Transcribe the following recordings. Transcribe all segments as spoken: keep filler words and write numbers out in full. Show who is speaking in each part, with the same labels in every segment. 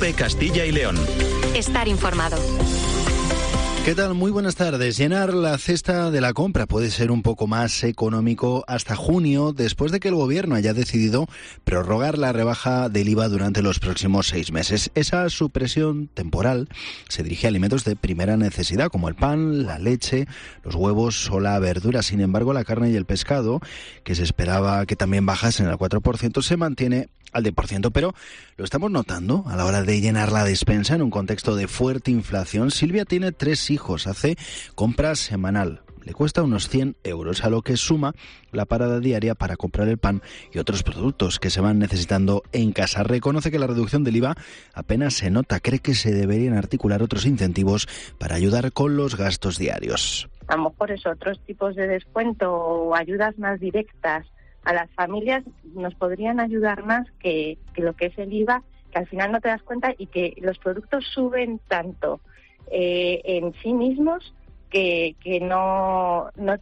Speaker 1: COPE Castilla y León.
Speaker 2: Estar informado.
Speaker 3: ¿Qué tal? Muy buenas tardes. Llenar la cesta de la compra puede ser un poco más económico hasta junio, después de que el Gobierno haya decidido prorrogar la rebaja del I V A durante los próximos seis meses. Esa supresión temporal se dirige a alimentos de primera necesidad, como el pan, la leche, los huevos o la verdura. Sin embargo, la carne y el pescado, que se esperaba que también bajasen al cuatro por ciento, se mantiene al diez por ciento, pero lo estamos notando a la hora de llenar la despensa en un contexto de fuerte inflación. Silvia tiene tres hijos, hace compras semanal, le cuesta unos cien euros, a lo que suma la parada diaria para comprar el pan y otros productos que se van necesitando en casa. Reconoce que la reducción del I V A apenas se nota, cree que se deberían articular otros incentivos para ayudar con los gastos diarios.
Speaker 4: A lo mejor es otros tipos de descuento o ayudas más directas a las familias nos podrían ayudar más que, que lo que es el I V A, que al final no te das cuenta y que los productos suben tanto eh, en sí mismos que, que no, no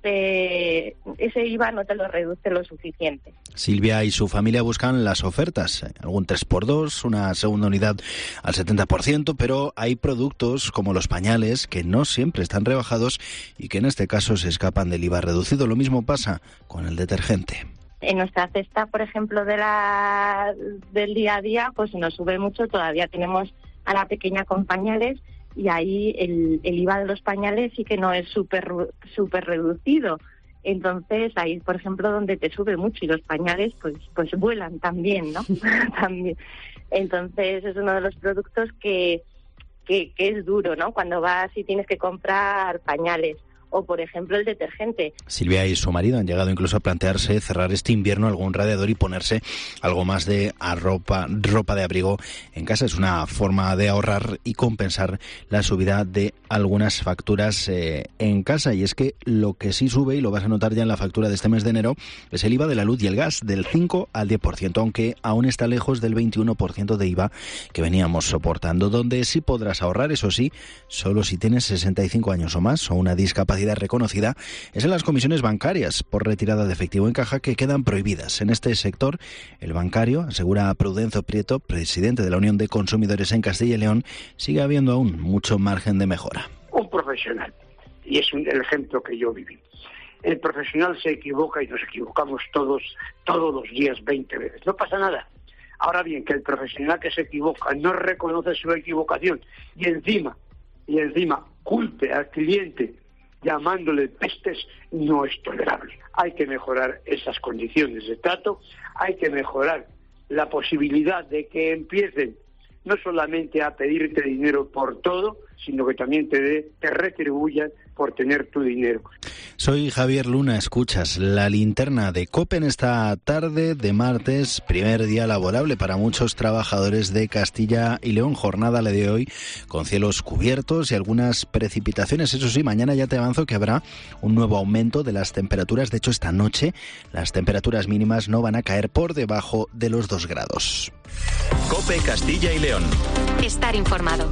Speaker 4: te ese I V A no te lo reduce lo suficiente.
Speaker 3: Silvia y su familia buscan las ofertas, algún tres por dos, una segunda unidad al setenta por ciento, pero hay productos como los pañales que no siempre están rebajados y que en este caso se escapan del I V A reducido. Lo mismo pasa con el detergente.
Speaker 4: En nuestra cesta, por ejemplo, de la del día a día, pues nos sube mucho. Todavía tenemos a la pequeña con pañales y ahí el, el I V A de los pañales sí que no es súper súper reducido. Entonces, ahí, por ejemplo, donde te sube mucho y los pañales, pues pues vuelan también, ¿no? También. Entonces, es uno de los productos que, que, que es duro, ¿no? Cuando vas y tienes que comprar pañales. O, por ejemplo, el detergente.
Speaker 3: Silvia y su marido han llegado incluso a plantearse cerrar este invierno algún radiador y ponerse algo más de ropa, ropa de abrigo en casa. Es una forma de ahorrar y compensar la subida de algunas facturas eh, en casa. Y es que lo que sí sube, y lo vas a notar ya en la factura de este mes de enero, es el I V A de la luz y el gas, del cinco al diez por ciento, aunque aún está lejos del veintiuno por ciento de I V A que veníamos soportando. Donde sí podrás ahorrar, eso sí, solo si tienes sesenta y cinco años o más o una discapacidad reconocida, es en las comisiones bancarias por retirada de efectivo en caja, que quedan prohibidas. En este sector, el bancario, asegura Prudencio Prieto, presidente de la Unión de Consumidores en Castilla y León, sigue habiendo aún mucho margen de mejora.
Speaker 5: Un profesional, y es un, el ejemplo que yo viví. El profesional se equivoca y nos equivocamos todos, todos los días, veinte veces. No pasa nada. Ahora bien, que el profesional que se equivoca no reconoce su equivocación y encima, y encima culpe al cliente llamándole pestes, no es tolerable. Hay que mejorar esas condiciones de trato, hay que mejorar la posibilidad de que empiecen no solamente a pedirte dinero por todo, sino que también te, de, te retribuyan por tener tu dinero.
Speaker 3: Soy Javier Luna, escuchas la linterna de COPE en esta tarde de martes, primer día laborable para muchos trabajadores de Castilla y León. Jornada la de hoy con cielos cubiertos y algunas precipitaciones. Eso sí, mañana ya te avanzo que habrá un nuevo aumento de las temperaturas. De hecho, esta noche las temperaturas mínimas no van a caer por debajo de los dos grados.
Speaker 1: COPE Castilla y León.
Speaker 2: Estar informado.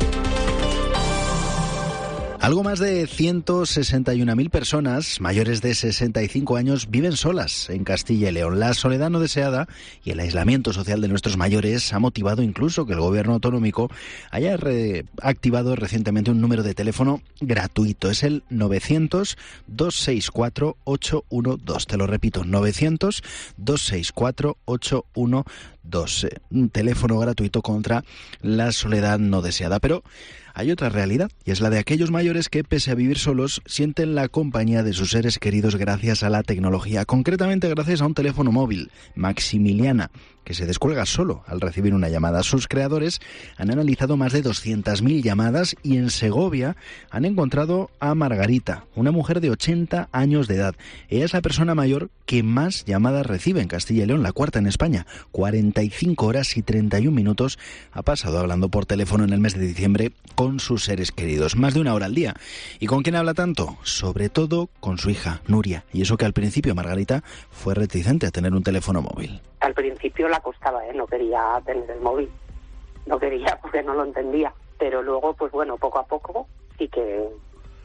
Speaker 3: Algo más de ciento sesenta y una mil personas mayores de sesenta y cinco años viven solas en Castilla y León. La soledad no deseada y el aislamiento social de nuestros mayores ha motivado incluso que el gobierno autonómico haya reactivado recientemente un número de teléfono gratuito. Es el novecientos, dos seis cuatro, ocho uno dos. Te lo repito, novecientos, dos seis cuatro, ocho uno dos. Un teléfono gratuito contra la soledad no deseada. Pero hay otra realidad, y es la de aquellos mayores que, pese a vivir solos, sienten la compañía de sus seres queridos gracias a la tecnología, concretamente gracias a un teléfono móvil, Maximiliana, que se descuelga solo al recibir una llamada. Sus creadores han analizado más de doscientas mil llamadas y en Segovia han encontrado a Margarita, una mujer de ochenta años de edad. Ella es la persona mayor que más llamadas recibe en Castilla y León, la cuarta en España. cuarenta y cinco horas y treinta y un minutos ha pasado hablando por teléfono en el mes de diciembre con sus seres queridos, más de una hora al día. ¿Y con quién habla tanto? Sobre todo con su hija, Nuria. Y eso que al principio Margarita fue reticente a tener un teléfono móvil.
Speaker 6: Al principio la costaba, ¿eh? No quería tener el móvil. No quería porque no lo entendía. Pero luego, pues bueno, poco a poco sí que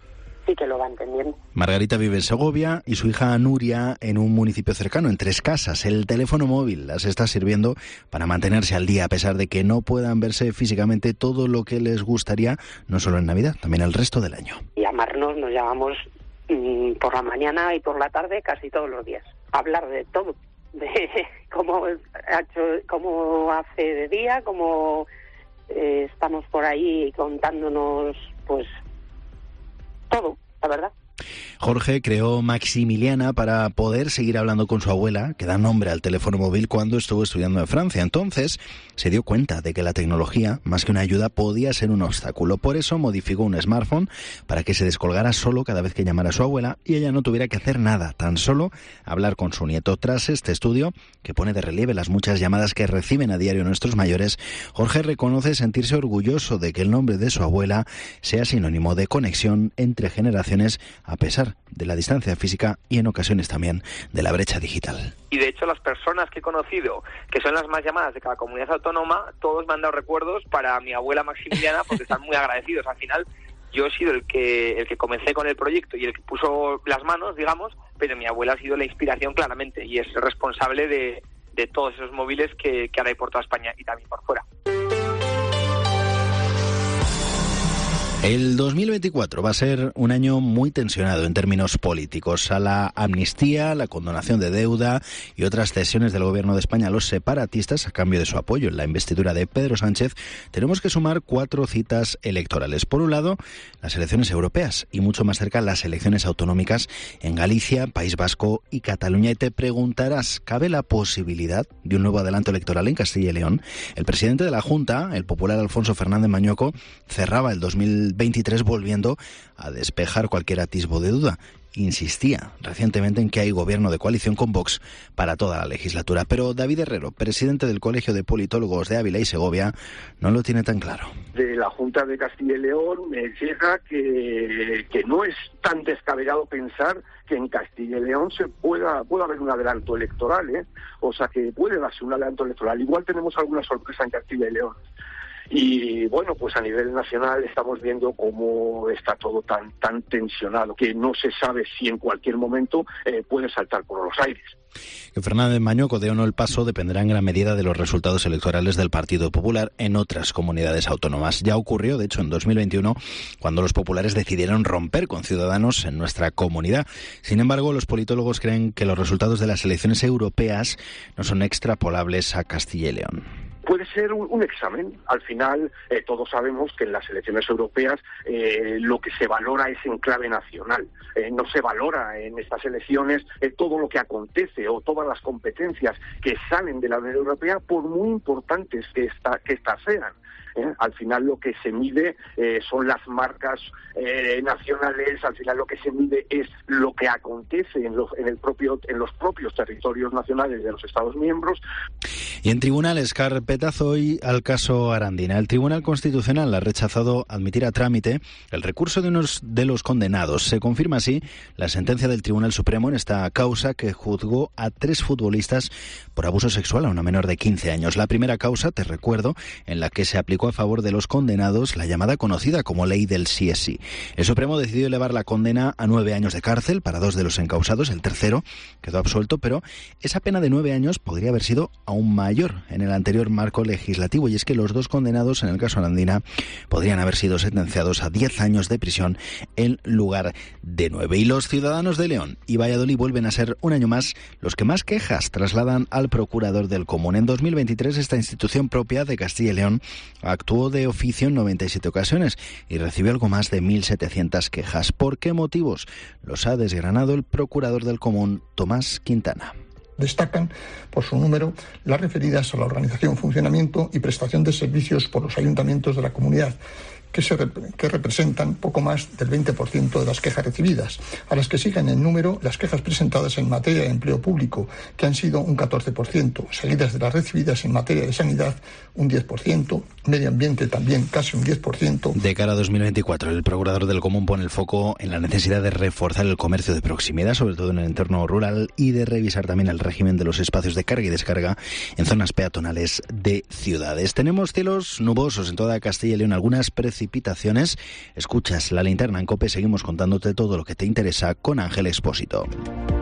Speaker 6: sí que lo va entendiendo.
Speaker 3: Margarita vive en Segovia y su hija Nuria en un municipio cercano, en Tres Casas. El teléfono móvil las está sirviendo para mantenerse al día, a pesar de que no puedan verse físicamente todo lo que les gustaría, no solo en Navidad, también el resto del año.
Speaker 6: Llamarnos, nos llamamos mmm, por la mañana y por la tarde casi todos los días. Hablar de todo, de cómo, ha hecho, cómo hace de día, cómo eh, estamos por ahí contándonos, pues, todo, la verdad.
Speaker 3: Jorge creó Maximiliana para poder seguir hablando con su abuela, que da nombre al teléfono móvil, cuando estuvo estudiando en Francia. Entonces se dio cuenta de que la tecnología, más que una ayuda, podía ser un obstáculo. Por eso modificó un smartphone para que se descolgara solo cada vez que llamara a su abuela y ella no tuviera que hacer nada, tan solo hablar con su nieto. Tras este estudio, que pone de relieve las muchas llamadas que reciben a diario nuestros mayores, Jorge reconoce sentirse orgulloso de que el nombre de su abuela sea sinónimo de conexión entre generaciones, a pesar de la distancia física y en ocasiones también de la brecha digital.
Speaker 7: Y de hecho las personas que he conocido, que son las más llamadas de cada comunidad autónoma, todos me han dado recuerdos para mi abuela Maximiliana porque están muy agradecidos. Al final yo he sido el que el que comencé con el proyecto y el que puso las manos, digamos, pero mi abuela ha sido la inspiración claramente y es responsable de, de todos esos móviles que, que ahora hay por toda España y también por fuera.
Speaker 3: El dos mil veinticuatro va a ser un año muy tensionado en términos políticos. A la amnistía, la condonación de deuda y otras cesiones del gobierno de España a los separatistas a cambio de su apoyo en la investidura de Pedro Sánchez, tenemos que sumar cuatro citas electorales. Por un lado, las elecciones europeas y mucho más cerca las elecciones autonómicas en Galicia, País Vasco y Cataluña. Y te preguntarás, ¿cabe la posibilidad de un nuevo adelanto electoral en Castilla y León? El presidente de la Junta, el popular Alfonso Fernández Mañueco, cerraba el dos mil veintitrés volviendo a despejar cualquier atisbo de duda. Insistía recientemente en que hay gobierno de coalición con Vox para toda la legislatura. Pero David Herrero, presidente del Colegio de Politólogos de Ávila y Segovia, no lo tiene tan claro.
Speaker 8: De la Junta de Castilla y León me llega que, que no es tan descabellado pensar que en Castilla y León se pueda, pueda haber un adelanto electoral, ¿eh? O sea, que puede darse un adelanto electoral. Igual tenemos alguna sorpresa en Castilla y León. Y bueno, pues a nivel nacional estamos viendo cómo está todo tan tan tensionado, que no se sabe si en cualquier momento eh, puede saltar por los aires.
Speaker 3: Que Fernández Mañueco dé o no el paso dependerá en gran medida de los resultados electorales del Partido Popular en otras comunidades autónomas. Ya ocurrió, de hecho, en dos mil veintiuno, cuando los populares decidieron romper con Ciudadanos en nuestra comunidad. Sin embargo, los politólogos creen que los resultados de las elecciones europeas no son extrapolables a Castilla y León.
Speaker 8: Puede ser un, un examen. Al final, eh, todos sabemos que en las elecciones europeas eh, lo que se valora es en clave nacional. Eh, no se valora en estas elecciones eh, todo lo que acontece o todas las competencias que salen de la Unión Europea, por muy importantes que, esta, que estas sean. ¿Eh? Al final lo que se mide eh, son las marcas eh, nacionales. Al final lo que se mide es lo que acontece en, lo, en, el propio, en los propios territorios nacionales de los Estados miembros.
Speaker 3: Y en tribunales, carpetazo hoy al caso Arandina. El Tribunal Constitucional ha rechazado admitir a trámite el recurso de unos de los condenados. Se confirma así la sentencia del Tribunal Supremo en esta causa que juzgó a tres futbolistas por abuso sexual a una menor de quince años. La primera causa, te recuerdo, en la que se aplicó a favor de los condenados la llamada conocida como ley del sí es sí. El Supremo decidió elevar la condena a nueve años de cárcel para dos de los encausados. El tercero quedó absuelto, pero esa pena de nueve años podría haber sido aún mayor en el anterior marco legislativo, y es que los dos condenados en el caso Arandina podrían haber sido sentenciados a diez años de prisión en lugar de nueve. Y los ciudadanos de León y Valladolid vuelven a ser un año más los que más quejas trasladan al procurador del común. En dos mil veintitrés esta institución propia de Castilla y León actuó de oficio en noventa y siete ocasiones y recibió algo más de mil setecientas quejas. ¿Por qué motivos? Los ha desgranado el procurador del común, Tomás Quintana.
Speaker 9: Destacan por su número las referidas a la organización, funcionamiento y prestación de servicios por los ayuntamientos de la comunidad, que, se, que representan poco más del veinte por ciento de las quejas recibidas, a las que siguen en número las quejas presentadas en materia de empleo público, que han sido un catorce por ciento, seguidas de las recibidas en materia de sanidad, un diez por ciento, medio ambiente también casi un diez por ciento.
Speaker 3: De cara a dos mil veinticuatro, el procurador del Común pone el foco en la necesidad de reforzar el comercio de proximidad, sobre todo en el entorno rural, y de revisar también el régimen de los espacios de carga y descarga en zonas peatonales de ciudades. Tenemos cielos nubosos en toda Castilla y León, algunas precipitaciones. Escuchas La Linterna en COPE, seguimos contándote todo lo que te interesa con Ángel Expósito.